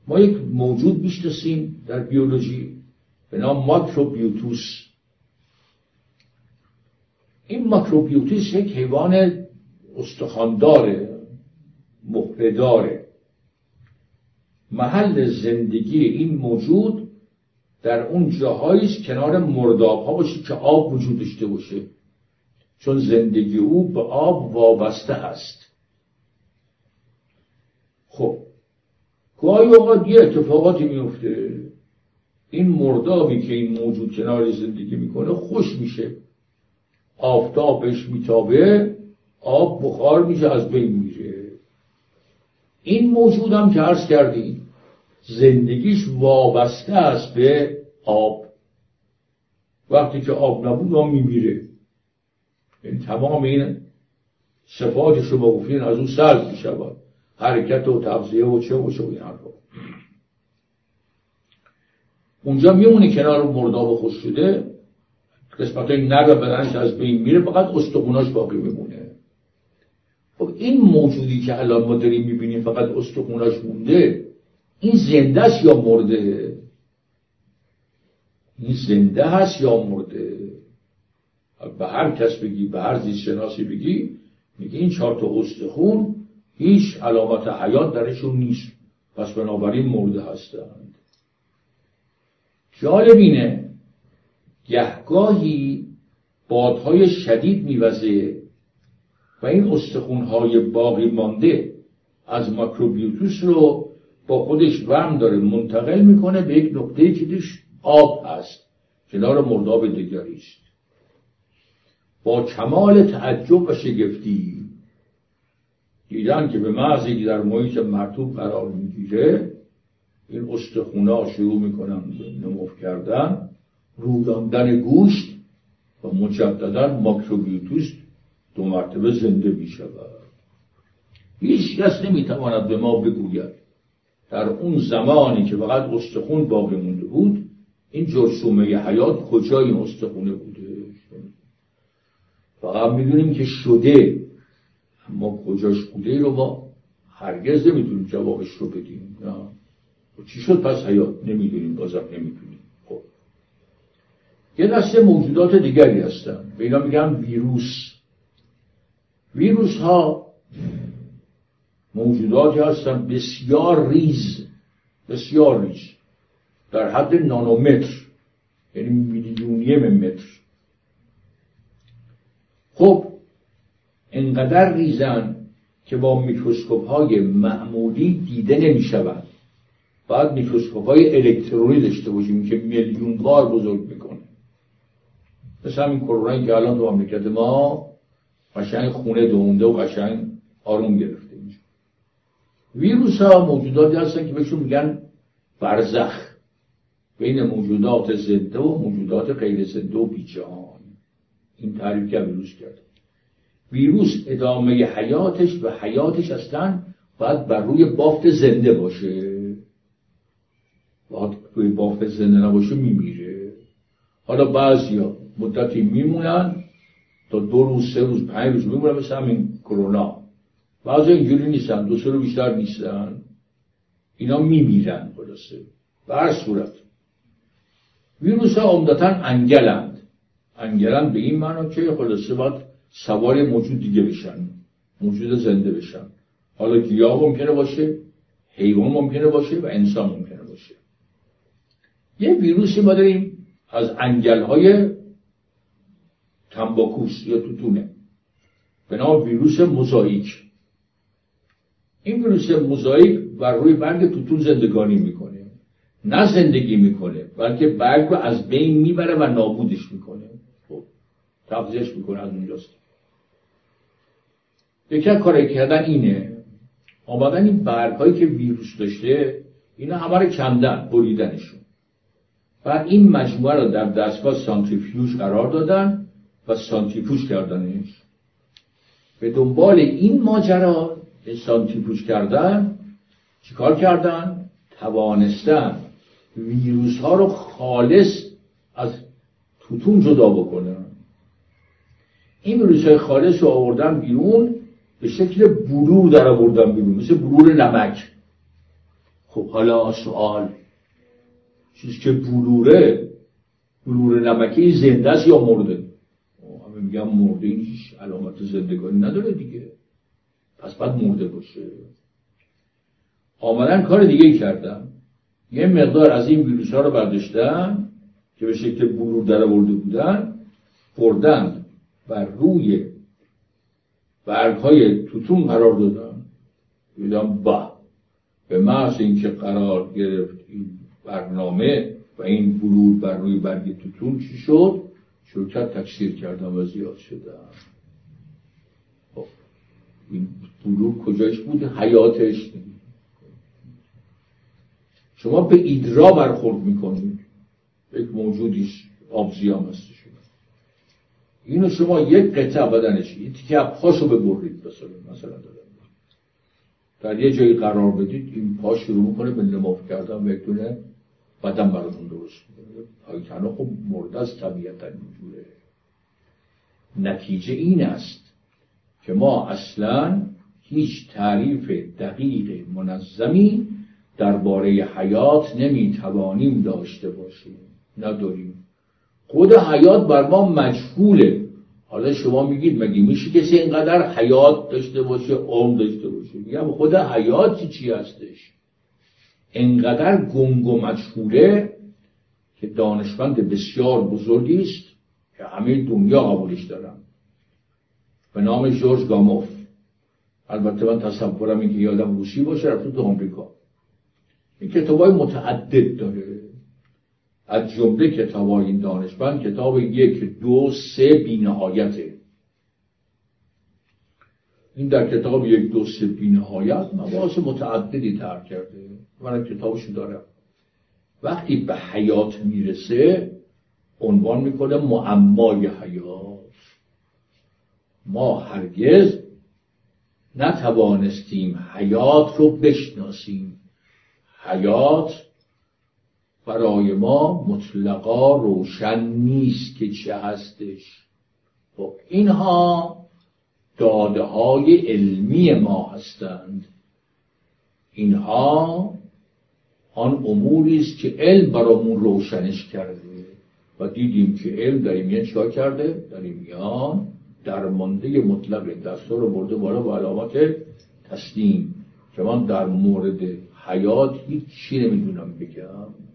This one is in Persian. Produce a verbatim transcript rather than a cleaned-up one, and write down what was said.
ما یک موجود میشناسیم در بیولوژی به نام ماکروبیوتوس. این ماکروبیوتوس یک حیوان استخوانداره، مهره‌داره. محل زندگی این موجود در اون جاهایی است کنار مرداب‌ها باشه که آب وجود داشته باشه، چون زندگی او به آب وابسته است. خب گاهی اوقات یه اتفاقاتی میفته، این مردابی که این موجود کنار زندگی میکنه خوش میشه، آفتابش میتابه، آب بخار میشه، از بین میره. این موجود هم که عرض کردیم زندگیش وابسته است به آب. وقتی که آب نبود هم میمیره. این تمام این صفاتش رو با گفتین از اون سلب میشود، حرکت و تغذیه و چه و چه و این حرفا. اونجا میمونه کنار مرداب خوش شده، قسمتای نر بدنش از بین میره، فقط استخوناش باقی میمونه. خب این موجودی که الان ما داریم میبینیم فقط استخوناش مونده، این زنده است یا مرده؟ این زنده هست یا مرده؟ به هر کس بگی، به هر زیست شناسی بگی، میگه این چهار تا استخون هیچ علامت حیات درشون نیست، پس بنابراین مرده هستند. جالب اینه گهگاهی بادهای شدید میوزه و این استخونهای باقی مانده از ماکروبیوتوس رو با خودش ورم داره منتقل میکنه به یک نقطه‌ای که توش آب هست، کنار مرداب دیگری است. با کمال تعجب و شگفتی دیدن که به محض اینکه در محیط مرطوب قرار میگیره این استخونا شروع میکنن به نمو کردن، رویاندن گوشت و مجددا ماکروبیوتوس دو مرتبه زنده میشود. هیچ کس نمیتواند به ما بگوید در اون زمانی که فقط استخون باقی مونده بود این جرثومه حیات کجای این استخونه بوده. فقط میدونیم که شده، اما کجاش بوده رو ما هرگز نمیتونیم جوابش رو بدیم. نه چی شد پس حیات؟ نمیدونیم، بازم نمیدونیم. خب یه دسته موجودات دیگری هستن، به اینا میگن ویروس. ویروس ها موجوداتی هستن بسیار ریز، بسیار ریز، در حد نانومتر، یعنی میلیونیم متر. خب انقدر ریزن که با میکروسکوپ های معمولی دیده نمی شوند. باید میکروسکوپ های الکترونی داشته باشیم که میلیون بار بزرگ میکنه. مثل همین کرونایی که الان تو مملکت ما قشنگ خونه دونده و قشنگ آروم گرفته میشه. ویروس ها موجوداتی هستن که بهشون میگن برزخ، بین موجودات زنده و موجودات غیر زنده و بیجان. این تعریف که ویروس کرده. ویروس ادامه حیاتش و حیاتش اصلا باید بر روی بافت زنده باشه. باید روی بافت زنده نباشه میمیره. حالا بعضیا مدتی میمونن تا دو روز، سه روز، پنج روز میمونن، مثل همین کرونا. بعضی اینجوری نیستن، دو سه روز بیشتر نیستن، اینا میمیرن. خلاصه به هر صورت ویروس ها عمدتاً انگلند. انگلند به این معنی که خلاصه باید سوار موجود دیگه بشن، موجود زنده بشن. حالا گیاه ممکنه باشه، حیوان ممکنه باشه و انسان ممکنه باشه. یه ویروسی ما داریم از انگل‌های تنباکوس یا توتونه به نام ویروس موزاییک. این ویروس موزاییک بر روی برگ توتون زندگانی میکنه. نه زندگی میکنه بلکه برگ رو از بین میبره و نابودش میکنه. خب تغذیهش میکنه از اونجاست. یکی از کارایی کردن اینه آمدن این برگ‌هایی که ویروس داشته اینا همه رو کندن، بریدنشون. بعد این مجموعه رو در دستگاه سانتریفیوژ قرار دادن و سانتریفیوژ کردنش. به دنبال این ماجرا سانتریفیوژ کردن چیکار کردن؟ توانستن ویروس ها رو خالص از توتون جدا بکنن. این ویروس های خالص رو آوردن بیرون، به شکل بلور در آوردن بیرون، مثل بلور نمک. خب حالا سوال، چیزی که بلوره، بلور نمکی زنده است یا مرده؟ همه میگم مرده، این هیچ علامت زندگانی نداره دیگه، پس باید مرده باشه. آمدن کار دیگه کردن، یه مقدار از این ویروس ها رو برداشتن که به شکل بلور در آورده بودن، بردن و روی برگ های توتون قرار دادن. دیدم با به محض اینکه قرار گرفت این برنامه و این بلور بر روی برگ توتون چی شد؟ شوکت تکثیر کردن و زیاد شدن. خب این بلور کجایش بود؟ حیاتش. شما به ایدرا برخورد میکنید، یک موجودیش آبزیام هستی شما، اینو شما یک قطعه بدنش، یک تیکه پاشو ببرید، مثلا مثلا دارم در یه جایی قرار بدید، این پا شروع میکنه به نماف کردن و یک دونه بدن براتون درست میکنه. پایتنها خب مرده از طبیعتا اینجوره. نتیجه این است که ما اصلا هیچ تعریف دقیق منظمی درباره حیات نمیتوانیم داشته باشیم، نداریم. خود حیات بر ما مجهوله. حالا شما میگید مگه میشه کسی اینقدر حیات داشته باشه، عمر داشته باشه؟ میگم خود حیات چی چی هستش؟ اینقدر گنگ و مجهوله که دانشمند بسیار بزرگی است که همه دنیا قبولش دارن، به نام جورج گاموف. البته من تصورم این که یه آدم روسی باشه رفته تو آمریکا. این کتابای متعدد داره، از جمله کتابای این دانشمند کتاب یک دو سه بی نهایته. این در کتاب یک دو سه بی نهایت مباحث متعددی طرح کرده، من کتابشو دارم. وقتی به حیات میرسه عنوان میکنه معمای حیات. ما هرگز نتوانستیم حیات رو بشناسیم. حیات برای ما مطلقا روشن نیست که چه هستش. خب اینها داده های علمی ما هستند. اینها آن اموری است که علم برامون روشنش کرده و دیدیم که علم در این میان چیکار کرده؟ در این میان درمانده مطلق دستور رو برده بالا با علامت تسلیم، که من در مورد حیات هیچ چی نمیدونم بگم.